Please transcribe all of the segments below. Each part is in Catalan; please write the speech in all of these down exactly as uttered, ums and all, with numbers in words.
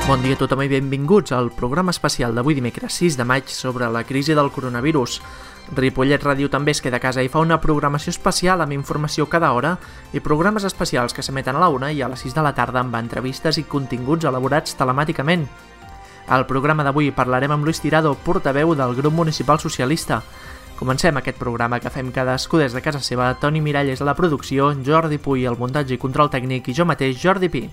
Bon dia a tothom i benvinguts al programa especial d'avui dimecres sis de maig sobre la crisi del coronavirus. Ripollet Ràdio també es queda a casa i fa una programació especial amb informació cada hora i programes especials que s'emeten a la una i a les sis de la tarda amb entrevistes i continguts elaborats telemàticament. Al programa d'avui parlarem amb Luis Tirado, portaveu del grup municipal socialista. Comencem aquest programa que fem cadascú des de casa seva. Toni Miralles a la producció, Jordi Puy al muntatge i control tècnic i jo mateix, Jordi Pi.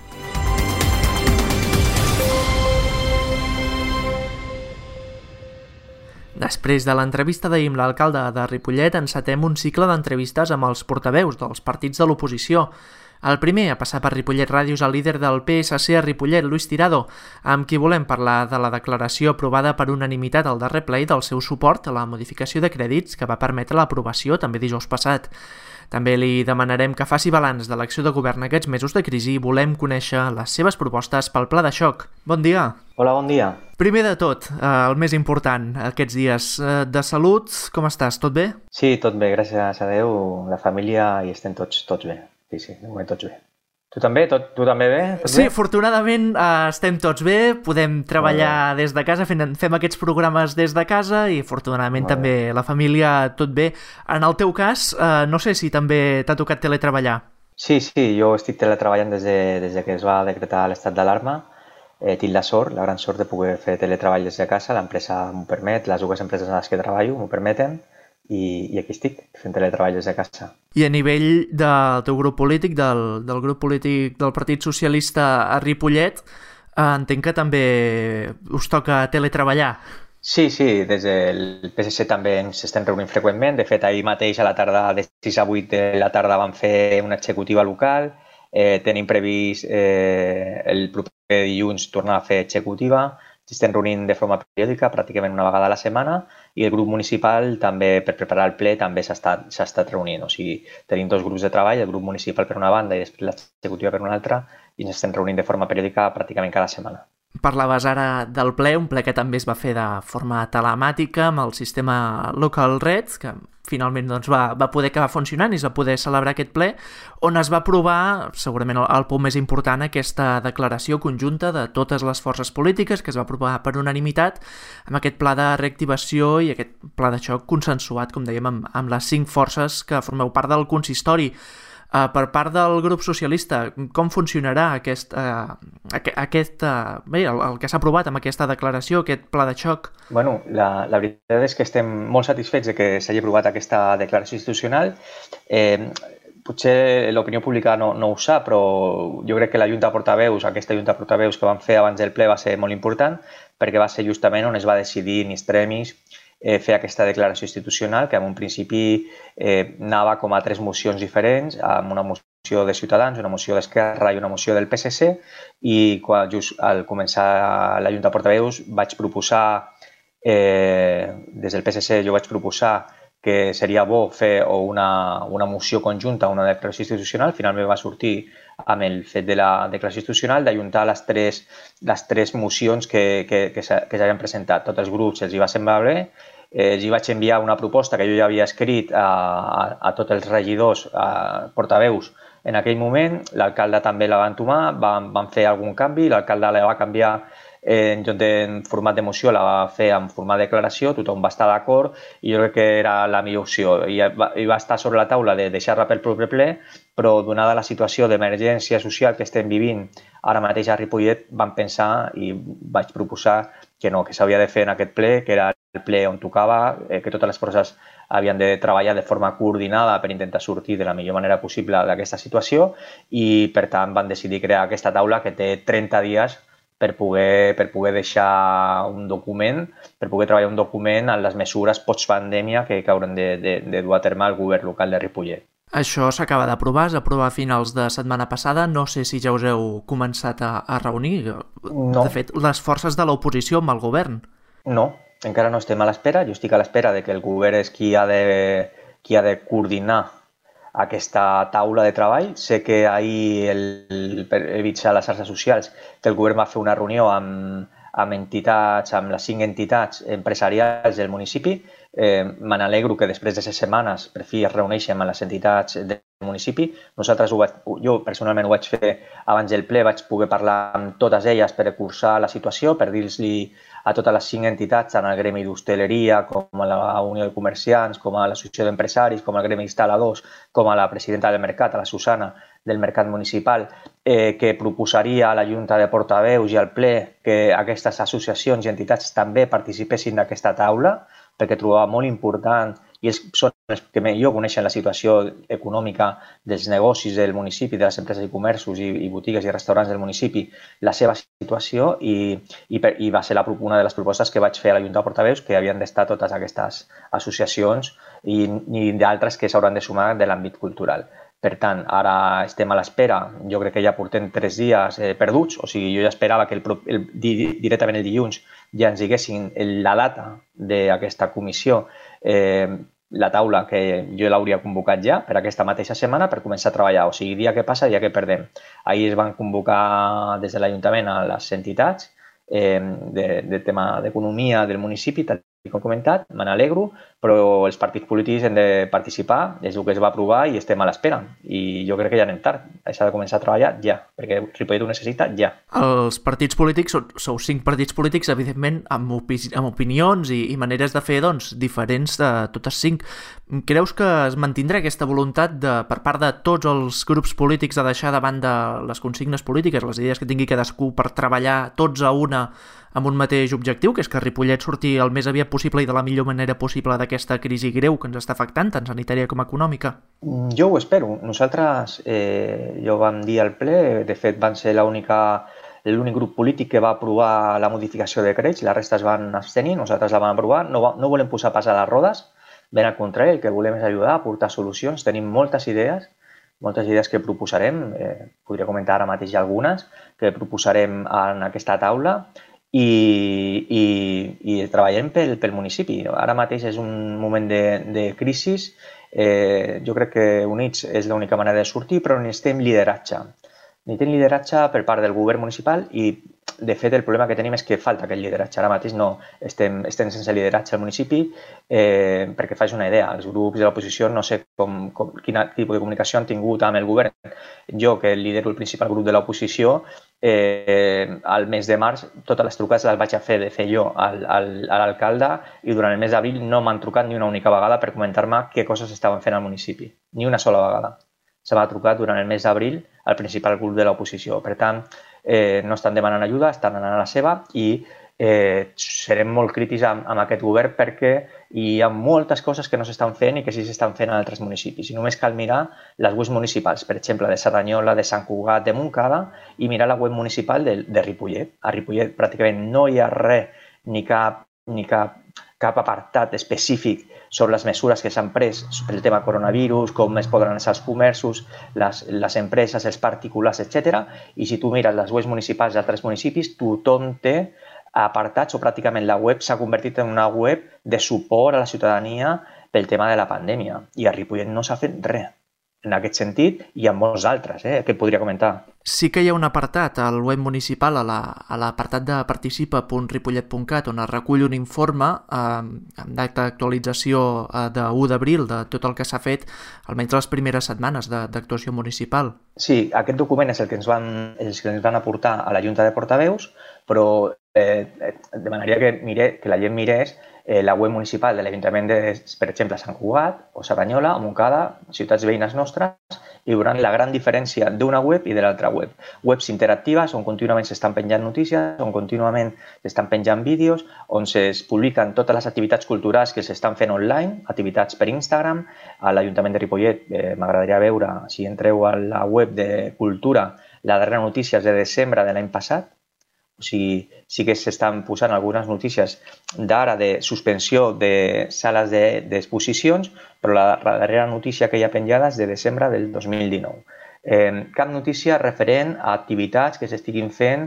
Després de l'entrevista d'ahir amb l'alcalde de Ripollet, encetem un cicle d'entrevistes amb els portaveus dels partits de l'oposició. El primer a passar per Ripollet Ràdio és el líder del P S C a Ripollet, Luis Tirado, amb qui volem parlar de la declaració aprovada per unanimitat al darrer ple i del seu suport a la modificació de crèdits que va permetre l'aprovació també dijous passat. També li demanarem que faci balanç de l'acció de govern aquests mesos de crisi i volem conèixer les seves propostes pel pla de xoc. Bon dia. Hola, bon dia. Primer de tot, el més important aquests dies, de salut, com estàs? Tot bé? Sí, tot bé, gràcies a Déu, la família i estem tots, tots bé. Sí, sí, de moment tots bé. Tu també? Tot, tu també bé? Tot sí, bé? Afortunadament eh, estem tots bé, podem treballar des de casa, fem, fem aquests programes des de casa i afortunadament Molt també bé. la família tot bé. En el teu cas, eh, no sé si també t'ha tocat teletreballar. Sí, sí, jo estic teletreballant des de, des de que es va decretar l'estat d'alarma. Eh, tinc la sort, la gran sort de poder fer teletreball des de casa, l'empresa m'ho permet, les dues empreses en les que treballo m'ho permeten. I, i aquí estic, fent teletreball des de casa. I a nivell del teu grup polític, del, del grup polític del Partit Socialista a Ripollet, eh, entenc que també us toca teletreballar. Sí, sí, des del P S C també ens estem reunint freqüentment. De fet, ahir mateix a la tarda, de sis a vuit de la tarda, vam fer una executiva local. Eh, tenim previst eh, el proper dilluns tornar a fer executiva. Ens estem reunint de forma periòdica, pràcticament una vegada a la setmana, i el grup municipal també, per preparar el ple, també s'ha estat, s'ha estat reunint. O sigui, tenim dos grups de treball, el grup municipal per una banda i després l'executiva per una altra, i ens estem reunint de forma periòdica pràcticament cada setmana. Parlaves ara del ple, un ple que també es va fer de forma telemàtica amb el sistema Local Red, que finalment doncs, va, va poder acabar funcionant i es va poder celebrar aquest ple, on es va aprovar, segurament el, el punt més important, aquesta declaració conjunta de totes les forces polítiques que es va aprovar per unanimitat amb aquest pla de reactivació i aquest pla de xoc consensuat, com dèiem, amb, amb les cinc forces que formeu part del consistori. Uh, per part del grup socialista, com funcionarà aquest, uh, aquest uh, bé, el, el que s'ha aprovat amb aquesta declaració, aquest pla de xoc? Bueno, la, la veritat és que estem molt satisfets de que s'hagi aprovat aquesta declaració institucional. Eh, potser l'opinió pública no, no ho sap, però jo crec que la Junta de Portaveus, aquesta Junta de Portaveus que van fer abans del ple va ser molt important, perquè va ser justament on es va decidir in extremis Eh, fer aquesta declaració institucional, que en un principi eh, anava com a tres mocions diferents, amb una moció de Ciutadans, una moció d'Esquerra i una moció del P S C, i quan, just al començar la Junta de Portaveus vaig proposar, eh, des del P S C jo vaig proposar que seria bo fer o una, una moció conjunta, una declaració institucional. Finalment va sortir amb el fet de la declaració institucional d'ajuntar les tres, les tres mocions que, que, que s'havien presentat. Tots els grups els hi va semblar bé. Eh, els hi vaig enviar una proposta que jo ja havia escrit a, a, a tots els regidors, a portaveus en aquell moment. L'alcalde també la va entomar, van, van fer algun canvi, l'alcalde la va canviar Eh, en lloc de format de moció la va fer en format de declaració, tothom va estar d'acord i jo crec que era la millor opció. I va, i va estar sobre la taula de deixar-la pel proper ple, però donada la situació d'emergència social que estem vivint ara mateix a Ripollet, vam pensar i vaig proposar que no, que s'havia de fer en aquest ple, que era el ple on tocava, eh, que totes les forces havien de treballar de forma coordinada per intentar sortir de la millor manera possible d'aquesta situació i, per tant, van decidir crear aquesta taula que té trenta dies per poder, per poder deixar un document, per poder treballar un document en les mesures postpandèmia que, que hauran de, de, de dur a terme el govern local de Ripollet. Això s'acaba d'aprovar, s'aprova a finals de setmana passada. No sé si ja us heu començat a, a reunir. No. De fet, les forces de l'oposició amb el govern. No, encara no estem a l'espera. Jo estic a l'espera de que el govern és qui ha de, qui ha de coordinar aquesta taula de treball. Sé que ahir el, he vist a les xarxes socials que el govern va fer una reunió amb, amb entitats, amb les cinc entitats empresarials del municipi. Eh, me n'alegro que després de set setmanes per fi es reuneixen amb les entitats del municipi. Nosaltres, ho vaig, jo personalment ho vaig fer abans del ple, vaig poder parlar amb totes elles per cursar la situació, per dir-li a totes les cinc entitats, tant al gremi d'hostaleria, com a la Unió de Comerciants, com a l'Associació d'Empresaris, com al gremi d'instal·ladors, com a la presidenta del Mercat, a la Susana, del Mercat Municipal, eh, que proposaria a la Junta de Portaveus i al ple que aquestes associacions i entitats també participessin d'aquesta taula, perquè trobava molt important, i ells són els que millor coneixen la situació econòmica dels negocis del municipi, de les empreses i comerços i, i botigues i restaurants del municipi, la seva situació, i, i, per, i va ser la, una de les propostes que vaig fer a la Junta de Portaveus, que havien d'estar totes aquestes associacions i, i d'altres que s'hauran de sumar de l'àmbit cultural. Per tant, ara estem a l'espera, jo crec que ja portem tres dies eh, perduts, o sigui, jo ja esperava que el, el, directament el dilluns ja ens diguessin la data d'aquesta comissió, eh, la taula que jo l'hauria convocat ja per aquesta mateixa setmana per començar a treballar, o sigui, dia que passa, dia que perdem. Ahir es van convocar des de l'Ajuntament a les entitats eh, de, de tema d'economia del municipi, tal com he comentat, me n'alegro, però els partits polítics hem de participar, és el que es va aprovar i estem a l'espera. I jo crec que ja anem tard, s'ha de començar a treballar ja, perquè Ripollet ho necessita ja. Els partits polítics, sou cinc partits polítics, evidentment, amb, opi amb opinions i, i maneres de fer doncs, diferents de totes cinc. Creus que es mantindrà aquesta voluntat de, per part de tots els grups polítics de deixar de banda les consignes polítiques, les idees que tingui cadascú per treballar tots a una amb un mateix objectiu, que és que Ripollet surti el més aviat possible i de la millor manera possible d'aquesta crisi greu que ens està afectant, tant sanitària com econòmica? Jo ho espero. Nosaltres, eh, jo vam dir al ple, de fet van ser l'única l'únic grup polític que va aprovar la modificació de decrets, la resta es van abstenir, nosaltres la vam aprovar, no, va, no volem posar pas a les rodes, ben al contrari, el que volem és ajudar, aportar solucions, tenim moltes idees, moltes idees que proposarem, eh, podria comentar ara mateix algunes, que proposarem en aquesta taula, i, i, i treballem pel, pel municipi. Ara mateix és un moment de, de crisi, eh, jo crec que units és l'única manera de sortir, però necessitem lideratge. Necessitem lideratge per part del govern municipal i, de fet, el problema que tenim és que falta aquest lideratge. Ara mateix no estem, estem sense lideratge al municipi, eh, perquè faig una idea. Els grups de l'oposició no sé com, com, quin tipus de comunicació han tingut amb el govern. Jo, que lidero el principal grup de l'oposició, eh, al mes de març totes les trucades les vaig a fer de fer jo al, al, a l'alcalde i durant el mes d'abril no m'han trucat ni una única vegada per comentar-me què coses estaven fent al municipi. Ni una sola vegada. Se m'ha trucat durant el mes d'abril al principal grup de l'oposició. Per tant, eh, no estan demanant ajuda, estan anant a la seva i eh, serem molt crítics amb, amb aquest govern perquè hi ha moltes coses que no s'estan fent i que sí s'estan fent en altres municipis. I només cal mirar les webs municipals, per exemple, de Cerdanyola, de Sant Cugat, de Montcada, i mirar la web municipal de, de Ripollet. A Ripollet pràcticament no hi ha res, ni cap, ni cap, cap apartat específic sobre les mesures que s'han pres pel tema coronavirus, com es podran anar als comerços, les, les empreses, els particulars, etcètera. I si tu mires les webs municipals d'altres municipis, tothom té apartats o pràcticament la web s'ha convertit en una web de suport a la ciutadania pel tema de la pandèmia. I a Ripollet no s'ha fet res en aquest sentit i en molts altres, eh, que podria comentar. Sí que hi ha un apartat al web municipal, a l'apartat la, de participa punt ripollet punt cat, on es recull un informe eh, amb data d'actualització eh, de u d'abril de tot el que s'ha fet, almenys les primeres setmanes d'actuació municipal. Sí, aquest document és el que ens van, els que ens van aportar a la Junta de Portaveus, però eh, demanaria que, mire, que la gent mirés eh, la web municipal de l'Ajuntament de, per exemple, Sant Cugat o Cerdanyola o Montcada, ciutats veïnes nostres, i veuran la gran diferència d'una web i de l'altra web. Webs interactives on contínuament s'estan penjant notícies, on contínuament s'estan penjant vídeos, on es publiquen totes les activitats culturals que s'estan fent online, activitats per Instagram. A l'Ajuntament de Ripollet eh, m'agradaria veure, si entreu a la web de Cultura, la darrera notícia és de desembre de l'any passat. O sigui, sí que s'estan posant algunes notícies d'ara de suspensió de sales d'exposicions, de, però la, la darrera notícia que hi ha penjada és de desembre del dos mil dinou. Eh, cap notícia referent a activitats que s'estiguin fent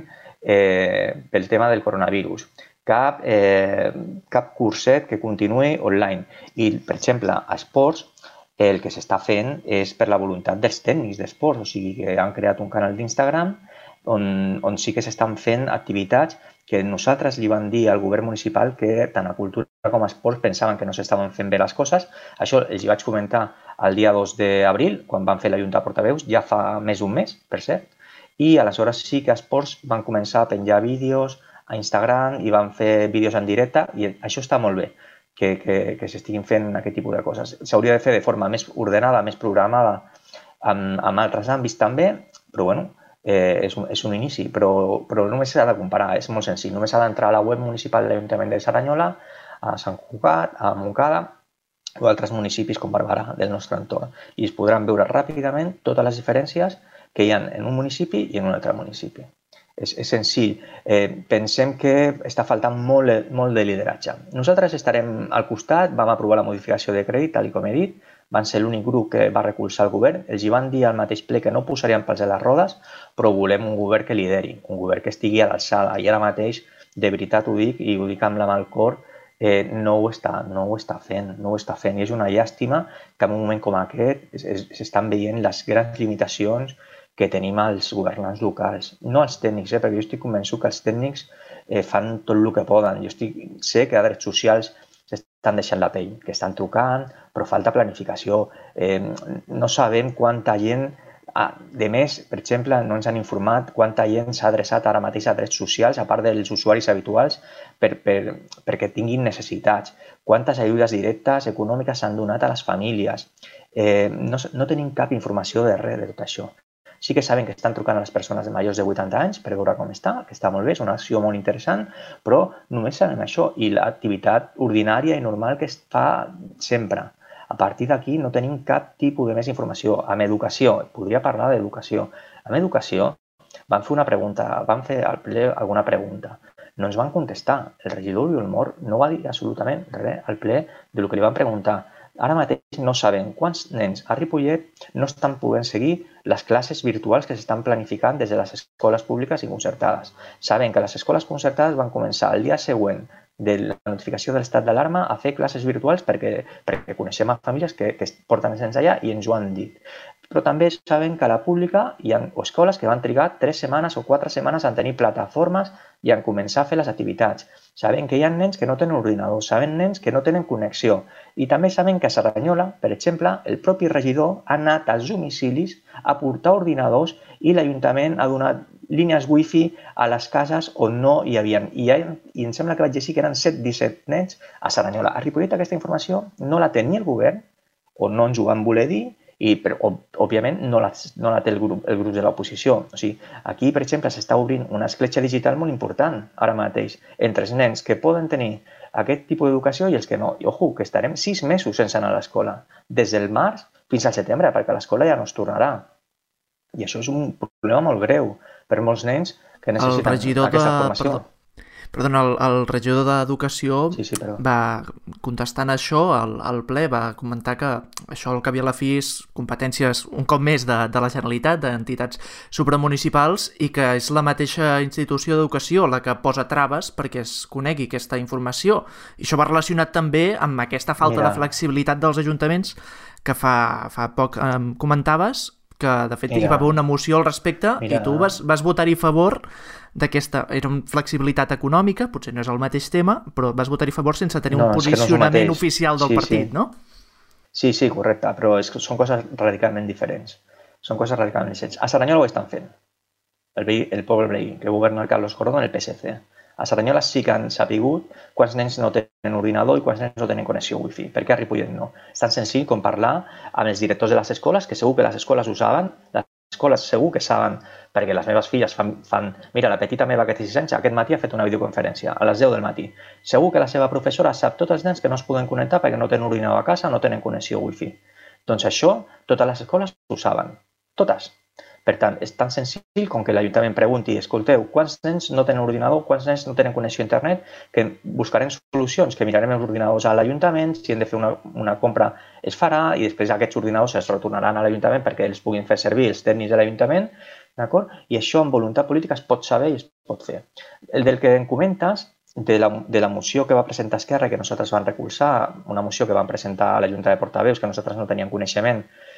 eh, pel tema del coronavirus. Cap, eh, cap curset que continuï online. I, per exemple, a esports, el que s'està fent és per la voluntat dels tècnics d'esports, o sigui que han creat un canal d'Instagram on, on sí que s'estan fent activitats que nosaltres li vam dir al govern municipal que tant a Cultura com a Esports pensaven que no s'estaven fent bé les coses. Això els hi vaig comentar el dia dos d'abril, quan van fer la Junta de Portaveus, ja fa més d'un mes, per cert, i aleshores sí que a Esports van començar a penjar vídeos a Instagram i van fer vídeos en directe i això està molt bé, que, que, que s'estiguin fent aquest tipus de coses. S'hauria de fer de forma més ordenada, més programada, amb, amb altres àmbits també, però bueno, Eh, és, un, és un inici, però, però només s'ha de comparar, és molt senzill. Només s'ha d'entrar a la web municipal de l'Ajuntament de Cerdanyola, a Sant Cugat, a Montcada o altres municipis com Barberà del nostre entorn i es podran veure ràpidament totes les diferències que hi ha en un municipi i en un altre municipi. És, és senzill. Eh, pensem que està faltant molt, molt de lideratge. Nosaltres estarem al costat, vam aprovar la modificació de crèdit, tal com he dit, van ser l'únic grup que va recolzar el govern. Els hi van dir al mateix ple que no posarien pals a les rodes, però volem un govern que lideri, un govern que estigui a l'alçada. I ara mateix, de veritat ho dic, i ho dic amb la mà al cor, eh, no, ho està, no ho està fent, no ho està fent. I és una llàstima que en un moment com aquest s'estan veient les grans limitacions que tenim als governants locals. No als tècnics, eh, perquè jo estic convençut que els tècnics eh, fan tot el que poden. Jo estic, sé que a drets socials s'estan deixant la pell, que estan trucant, però falta planificació. Eh, no sabem quanta gent, ah, de més, per exemple, no ens han informat quanta gent s'ha adreçat ara mateix a drets socials, a part dels usuaris habituals, per, per, perquè tinguin necessitats. Quantes ajudes directes, econòmiques s'han donat a les famílies. Eh, no, no tenim cap informació de res de tot això. Sí que saben que estan trucant a les persones de majors de vuitanta anys per veure com està, que està molt bé, és una acció molt interessant, però només sabem això i l'activitat ordinària i normal que es fa sempre. A partir d'aquí no tenim cap tipus de més informació. Amb educació, podria parlar d'educació. Amb educació van fer una pregunta, van fer al ple alguna pregunta. No ens van contestar. El regidor Oriol Mor no va dir absolutament res al ple del que li van preguntar. Ara mateix no sabem quants nens a Ripollet no estan podent seguir les classes virtuals que s'estan planificant des de les escoles públiques i concertades. Sabem que les escoles concertades van començar el dia següent de la notificació de l'estat d'alarma a fer classes virtuals perquè, perquè coneixem a famílies que, que porten els nens allà i ens ho han dit. Però també sabem que a la pública hi ha escoles que van trigar tres setmanes o quatre setmanes en tenir plataformes i en començar a fer les activitats. Sabem que hi ha nens que no tenen ordinador, sabem nens que no tenen connexió i també sabem que a Cerdanyola, per exemple, el propi regidor ha anat als domicilis a portar ordinadors i l'Ajuntament ha donat línies wifi a les cases on no hi havia. I, i em sembla que vaig llegir que eren set disset nens a Cerdanyola. A Ripollet aquesta informació no la té ni el govern o no ens ho van voler dir i, però, òbviament, no la, no la té el grup, el grup de l'oposició. O sigui, aquí, per exemple, s'està obrint una escletxa digital molt important ara mateix entre els nens que poden tenir aquest tipus d'educació i els que no. I, ojo, que estarem sis mesos sense anar a l'escola, des del març fins al setembre, perquè l'escola ja no es tornarà. I això és un problema molt greu per molts nens que necessiten aquesta de... formació. Perdó. Perdona, el, el regidor d'Educació sí, sí, va contestant això al, al ple, va comentar que això al cap i a la fi és competències un cop més de, de la Generalitat, d'entitats supramunicipals i que és la mateixa institució d'educació la que posa traves perquè es conegui aquesta informació. I això va relacionat també amb aquesta falta Mira. de flexibilitat dels ajuntaments que fa, fa poc eh, comentaves que de fet Mira. hi va haver una moció al respecte Mira. i tu vas, vas votar-hi a favor d'aquesta, era una flexibilitat econòmica, potser no és el mateix tema, però vas votar-hi a favor sense tenir no, un posicionament no oficial del sí, partit, sí. no? Sí, sí, correcte, però és que són coses radicalment diferents. Són coses radicalment diferents. A Cerdanyola ho estan fent. El, veí, el poble veí, que governa el Carlos Cordón, el P S C. A Cerdanyola sí que han sapigut quants nens no tenen ordinador i quants nens no tenen connexió wifi. Per què a Ripollet no? És tan senzill com parlar amb els directors de les escoles, que segur que les escoles ho saben, les escoles segur que saben, perquè les meves filles fan, fan... Mira, la petita meva que té sis anys aquest matí ha fet una videoconferència a les deu del matí. Segur que la seva professora sap tots els nens que no es poden connectar perquè no tenen ordinador a casa, no tenen connexió wifi. Doncs això, totes les escoles ho saben. Totes. Per tant, és tan senzill com que l'Ajuntament pregunti, escolteu, quants nens no tenen ordinador, quants nens no tenen connexió a internet, que buscarem solucions, que mirarem els ordinadors a l'Ajuntament, si hem de fer una, una compra es farà i després aquests ordinadors es retornaran a l'Ajuntament perquè els puguin fer servir els tècnics de l'Ajuntament, d'acord? I això amb voluntat política es pot saber i es pot fer. El del que em comentes, de la, de la moció que va presentar Esquerra, que nosaltres vam recolzar, una moció que vam presentar a la Junta de Portaveus, que nosaltres no teníem coneixement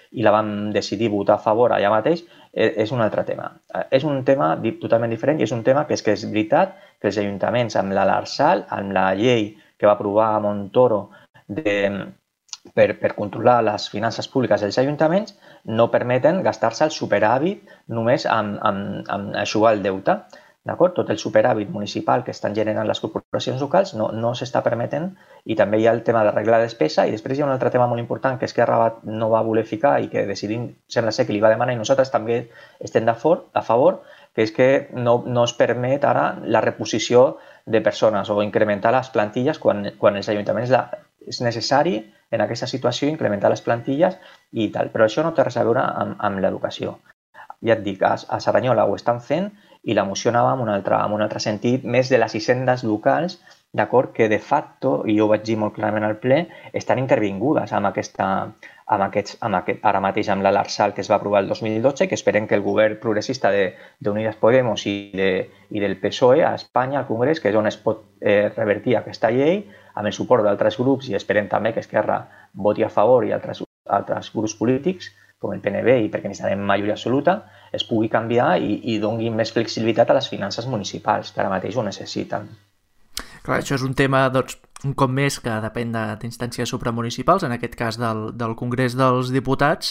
i la vam decidir votar a favor allà mateix, és un altre tema. És un tema totalment diferent i és un tema que és que és veritat que els ajuntaments amb la l'Arsal, amb la llei que va aprovar a Montoro de, per, per controlar les finances públiques dels ajuntaments, no permeten gastar-se el superàvit només amb, amb, amb eixugar el deute. Tot el superàvit municipal que estan generant les corporacions locals no, no s'està permetent i també hi ha el tema de regla de despesa i després hi ha un altre tema molt important que és que Rabat no va voler ficar i que decidim, sembla ser que li va demanar i nosaltres també estem a favor, que és que no, no es permet ara la reposició de persones o incrementar les plantilles quan, quan els ajuntaments la, és necessari en aquesta situació incrementar les plantilles i tal, però això no té res a veure amb, amb l'educació. Ja et dic, a, a Cerdanyola ho estan fent i la moció anava en un altre, en un altre sentit, més de les hisendes locals, d'acord, que de facto, i jo ho vaig dir molt clarament al ple, estan intervingudes amb aquesta, amb aquests, amb aquest, ara mateix amb l'Arsal que es va aprovar el dos mil dotze, que esperem que el govern progressista d'Unidas Podemos i, de, i del P S O E a Espanya, al Congrés, que és on es pot eh, revertir aquesta llei, amb el suport d'altres grups i esperem també que Esquerra voti a favor i altres, altres grups polítics, com el P N B i perquè necessitarem majoria absoluta, es pugui canviar i, i doni més flexibilitat a les finances municipals, que ara mateix ho necessiten. Clar, això és un tema, doncs, un cop més, que depèn d'instàncies supramunicipals, en aquest cas del, del Congrés dels Diputats.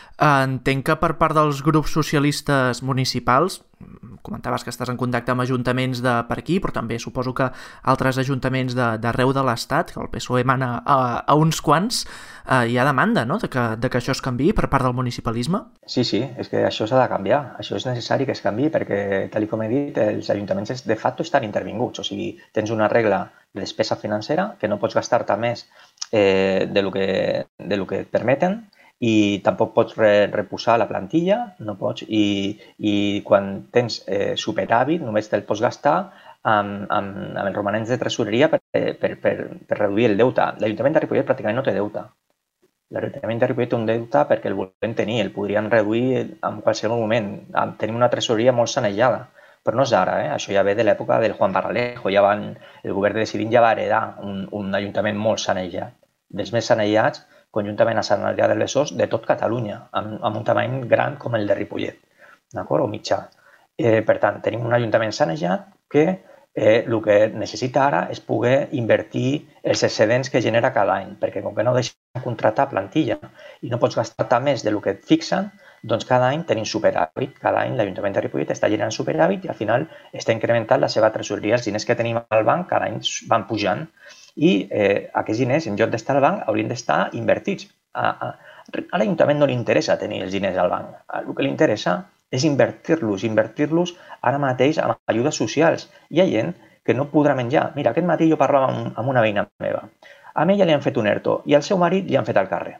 Entenc que per part dels grups socialistes municipals, comentaves que estàs en contacte amb ajuntaments de per aquí, però també suposo que altres ajuntaments d'arreu de, de l'Estat, que el P S O E mana a, a uns quants, eh, hi ha demanda, no?, de que, de que això es canviï per part del municipalisme? Sí, sí, és que això s'ha de canviar. Això és necessari que es canviï perquè, tal com he dit, els ajuntaments de facto estan intervinguts. O sigui, tens una regla de despesa financera que no pots gastar-te més eh, de lo que, de lo que et permeten i tampoc pots re, reposar la plantilla, no pots, i, i quan tens eh, superàvit només te'l pots gastar amb, amb, amb els romanents de tresoreria per, per, per, per reduir el deute. L'Ajuntament de Ripollet pràcticament no té deute. L'Ajuntament de Ripollet té un deute perquè el volem tenir, el podrien reduir en qualsevol moment. Tenim una tresoreria molt sanejada, però no és ara, eh? Això ja ve de l'època del Juan Barralejo, ja van, el govern de Decidint ja va heredar un, un ajuntament molt sanejat, dels més sanejats, conjuntament a Sant Adrià del Besòs, de tot Catalunya, amb, amb un tamany gran com el de Ripollet, d'acord? O mitjà. Eh, per tant, tenim un ajuntament sanejat que eh, el que necessita ara és poder invertir els excedents que genera cada any, perquè com que no deixen contractar plantilla i no pots gastar més del que et fixen, doncs cada any tenim superàvit. Cada any l'Ajuntament de Ripollet està generant superàvit i al final està incrementant la seva tresoreria. Els diners que tenim al banc cada any van pujant. I eh, aquests diners, en lloc d'estar al banc, haurien d'estar invertits. A, a, a l'Ajuntament no li interessa tenir els diners al banc. El que li interessa és invertir-los, invertir-los ara mateix amb ajudes socials. Hi ha gent que no podrà menjar. Mira, aquest matí jo parlava amb, amb una veïna meva. A ella li han fet un ERTO i al seu marit li han fet al carrer.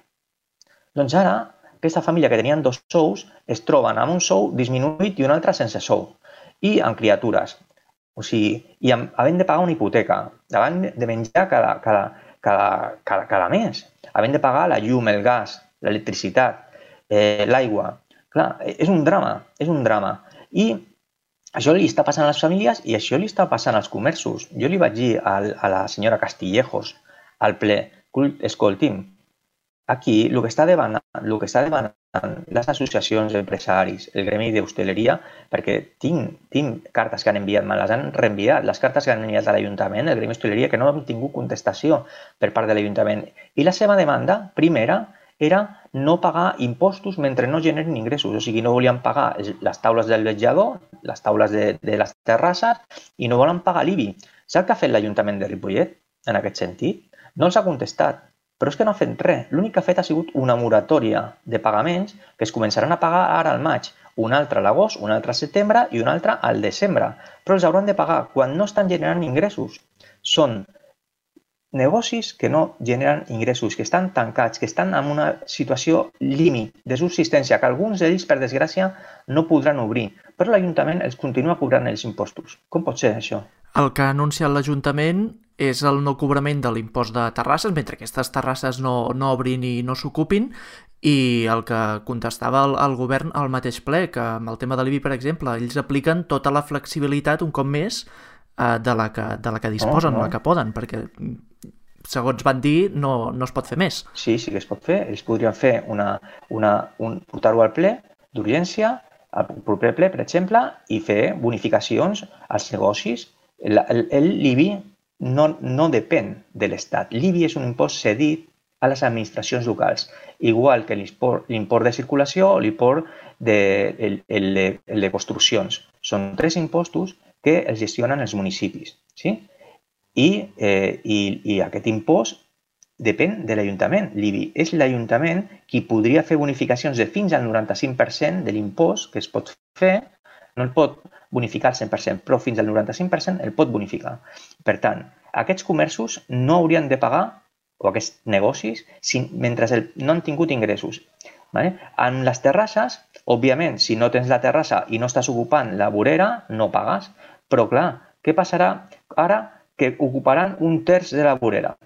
Doncs ara, aquesta família que tenien dos sous es troben amb un sou disminuït i un altre sense sou. I amb criatures. O sigui, i amb, havent de pagar una hipoteca, havent de menjar cada, cada, cada, cada, cada mes, havent de pagar la llum, el gas, l'electricitat, eh, l'aigua. Clar, és un drama, és un drama. I això li està passant a les famílies i això li està passant als comerços. Jo li vaig dir a, a la senyora Castillejos al ple, escolti'm, aquí el que està demanant, el que està demanant les associacions d'empresaris, el gremi d'hostaleria, perquè tinc, tinc cartes que han enviat, me les han reenviat, les cartes que han enviat a l'Ajuntament, el gremi d'hostaleria, que no han tingut contestació per part de l'Ajuntament. I la seva demanda, primera, era no pagar impostos mentre no generen ingressos. O sigui, no volien pagar les taules del vetjador, les taules de, de les terrasses i no volen pagar l'I B I. Sap què ha fet l'Ajuntament de Ripollet en aquest sentit? No els ha contestat. Però és que no ha fet res. L'únic que ha fet ha sigut una moratòria de pagaments que es començaran a pagar ara al maig, un altre a l'agost, un altre al setembre i un altre al desembre. Però els hauran de pagar quan no estan generant ingressos. Són negocis que no generen ingressos, que estan tancats, que estan en una situació límit de subsistència, que alguns d'ells, per desgràcia, no podran obrir. Però l'Ajuntament els continua cobrant els impostos. Com pot ser això? El que ha anunciat l'Ajuntament és el no cobrament de l'impost de terrasses, mentre aquestes terrasses no, no obrin i no s'ocupin, i el que contestava el, el govern al mateix ple, que amb el tema de l'I B I, per exemple, ells apliquen tota la flexibilitat un cop més eh, de, la que, de la que disposen, oh, no. la que poden, perquè segons van dir, no, no es pot fer més. Sí, sí que es pot fer. Ells podrien fer una, una, un, portar-ho al ple d'urgència, al proper ple, per exemple, i fer bonificacions als negocis. El, el, el l'I B I no, no depèn de l'Estat. L'I B I és un impost cedit a les administracions locals, igual que l'import de circulació o l'import de, el, el, el de construccions. Són tres impostos que els gestionen els municipis. Sí? I, eh, i, i aquest impost depèn de l'Ajuntament. L'I B I és l'Ajuntament qui podria fer bonificacions de fins al noranta-cinc per cent de l'impost que es pot fer, no el pot bonificar al cent per cent, però fins al noranta-cinc per cent el pot bonificar. Per tant, aquests comerços no haurien de pagar, o aquests negocis, si, mentre el, no han tingut ingressos. Vale? En les terrasses, òbviament, si no tens la terrassa i no estàs ocupant la vorera, no pagues. Però clar, què passarà ara que ocuparan un terç de la vorera?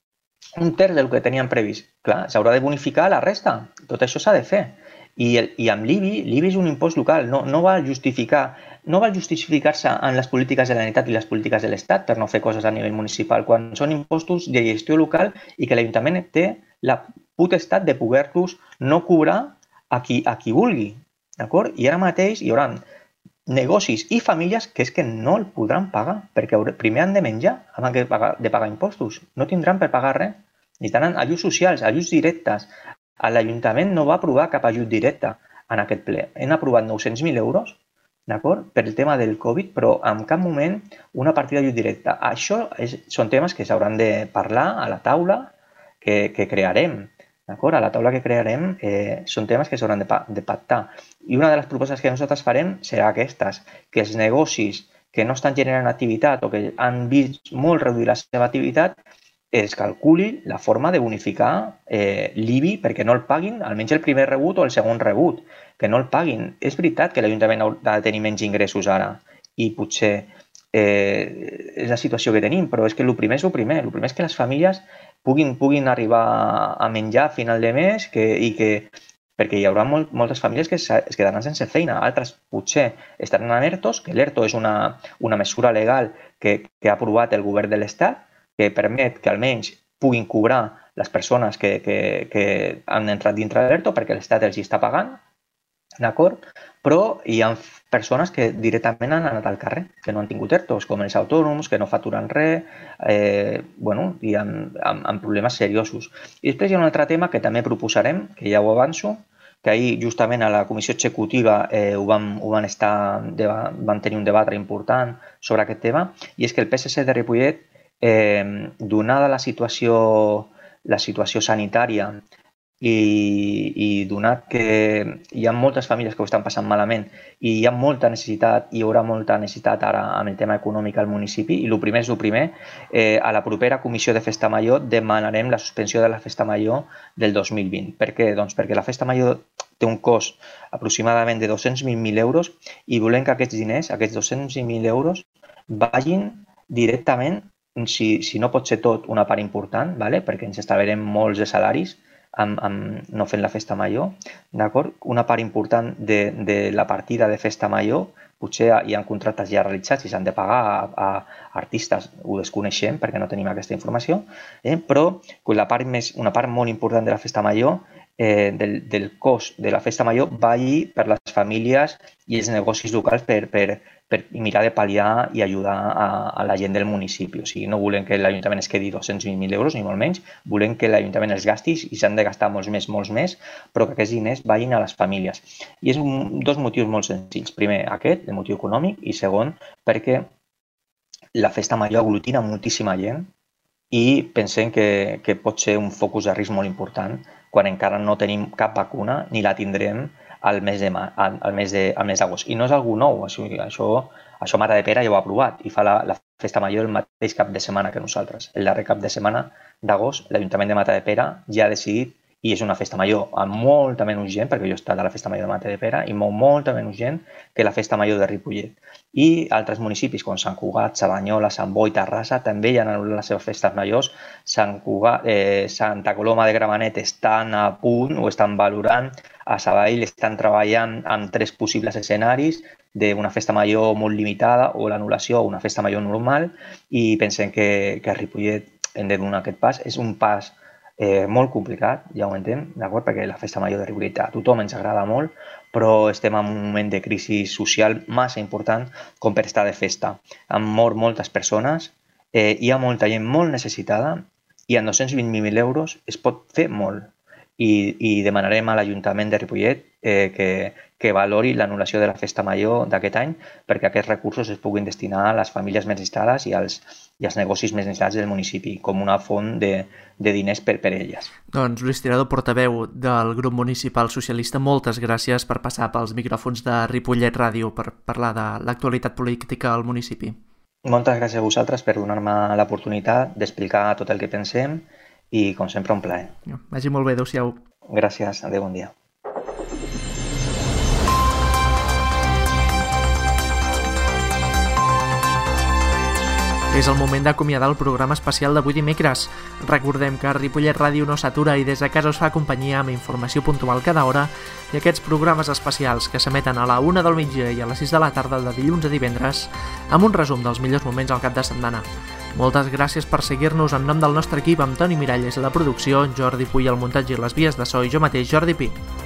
Un terç del que tenien previst. Clar, s'haurà de bonificar la resta. Tot això s'ha de fer. I, el, i amb l'I B I, l'I B I és un impost local, no, no va justificar no va justificar-se en les polítiques de la Generalitat i les polítiques de l'Estat per no fer coses a nivell municipal, quan són impostos de gestió local i que l'Ajuntament té la potestat de poder-los no cobrar a qui, a qui vulgui. D'acord? I ara mateix hi haurà negocis i famílies que és que no el podran pagar, perquè primer han de menjar abans de pagar, de pagar impostos. No tindran per pagar res. Ni tant ajuts socials, ajuts directes. L'Ajuntament no va aprovar cap ajut directe en aquest ple. Hem aprovat nou-cents mil euros, d'acord, per el tema del Covid, però en cap moment una partida d'ajut directe. Això és, són temes que s'hauran de parlar a la taula que, que crearem. D'acord? A la taula que crearem eh, són temes que s'hauran de, de pactar. I una de les propostes que nosaltres farem serà aquestes, que els negocis que no estan generant activitat o que han vist molt reduir la seva activitat es calculi la forma de bonificar eh, l'I B I perquè no el paguin, almenys el primer rebut o el segon rebut, que no el paguin. És veritat que l'Ajuntament ha de tenir menys ingressos ara i potser eh, és la situació que tenim, però és que el primer és el primer. El primer és que les famílies puguin, puguin arribar a menjar a final de mes que, i que perquè hi haurà molt, moltes famílies que es, es quedaran sense feina, altres potser estaran en ERTOs, que l'ERTO és una, una mesura legal que, que ha aprovat el govern de l'Estat, que permet que almenys puguin cobrar les persones que, que, que han entrat dintre de l'ERTO perquè l'Estat els hi està pagant, d'acord? Però hi ha persones que directament han anat al carrer, que no han tingut ERTOs, com els autònoms, que no facturen res, eh, bueno, i amb, amb, amb problemes seriosos. I després hi ha un altre tema que també proposarem, que ja ho avanço, que ahir justament a la comissió executiva eh, ho, van, ho van, estar, van tenir un debat important sobre aquest tema, i és que el P S C de Ripollet, Eh, donada la situació, la situació sanitària i, i donat que hi ha moltes famílies que ho estan passant malament i hi ha molta necessitat, hi haurà molta necessitat ara amb el tema econòmic al municipi i el primer és el primer, eh, a la propera comissió de Festa Major demanarem la suspensió de la Festa Major del dos mil vint. Per què? Doncs perquè la Festa Major té un cost aproximadament de dos-cents vint mil euros i volem que aquests diners, aquests dos-cents vint mil euros, vagin directament, Si, si no pot ser tot, una part important, vale? Perquè ens estalviarem molts de salaris amb, amb no fent la festa major, d'acord? Una part important de, de la partida de festa major, potser hi ha contractes ja realitzats i s'han de pagar a, a artistes, ho desconeixem perquè no tenim aquesta informació, eh? Però la part més, una part molt important de la festa major, eh, del, del cost de la festa major, vagi per les famílies i els negocis locals per, per, per mirar de pal·liar i ajudar a, a la gent del municipi. O sigui, no volem que l'Ajuntament es quedi dos-cents vint mil euros, ni molt menys. Volem que l'Ajuntament els gasti i s'han de gastar molts més, molts més, però que aquests diners vagin a les famílies. I és un, dos motius molt senzills. Primer, aquest, el motiu econòmic, i segon, perquè la festa major aglutina moltíssima gent i pensem que, que pot ser un focus de risc molt important quan encara no tenim cap vacuna ni la tindrem al mes de al, al mes de al mes d'agost. I no és algú nou, això, això, això Matadepera ja ho ha aprovat i fa la, la festa major el mateix cap de setmana que nosaltres. El darrer cap de setmana d'agost, l'Ajuntament de Matadepera ja ha decidit, i és una festa major amb molta menys gent, perquè jo he estat a la festa major de Matadepera, i molt, molta menys gent que la festa major de Ripollet. I altres municipis com Sant Cugat, Cerdanyola, Sant Boi, Terrassa també ja han anul·lat les seves festes majors. Sant Cugat, eh, Santa Coloma de Gramenet estan a punt o estan valorant. A Sabadell estan treballant amb tres possibles escenaris d'una festa major molt limitada o l'anul·lació o una festa major normal, i pensem que, que a Ripollet hem de donar aquest pas. És un pas eh, molt complicat, ja ho entenc, d'acord? Perquè la festa major de Ripollet a tothom ens agrada molt, però estem en un moment de crisi social massa important com per estar de festa. Han mort moltes persones, eh, hi ha molta gent molt necessitada i amb dos-cents vint mil euros es pot fer molt. I, i demanarem a l'Ajuntament de Ripollet eh, que, que valori l'anul·lació de la festa major d'aquest any perquè aquests recursos es puguin destinar a les famílies més necessitades i als, i als negocis més necessitats del municipi com una font de, de diners per, per elles. Doncs Lluís Tirado, portaveu del grup municipal socialista, moltes gràcies per passar pels micròfons de Ripollet Ràdio per parlar de l'actualitat política al municipi. Moltes gràcies a vosaltres per donar-me l'oportunitat d'explicar tot el que pensem i, com sempre, un plaer. Vagi molt bé, adéu-siau. Gràcies, adéu, bon dia. És el moment d'acomiadar el programa especial d'avui dimecres. Recordem que Ripollet Ràdio no s'atura i des de casa us fa companyia amb informació puntual cada hora i aquests programes especials que s'emeten a la una del migdia i a les sis de la tarda de dilluns a divendres amb un resum dels millors moments al cap de setmana. Moltes gràcies per seguir-nos en nom del nostre equip amb Toni Miralles a la producció, Jordi Puy al muntatge i les vies de so i jo mateix, Jordi Pi.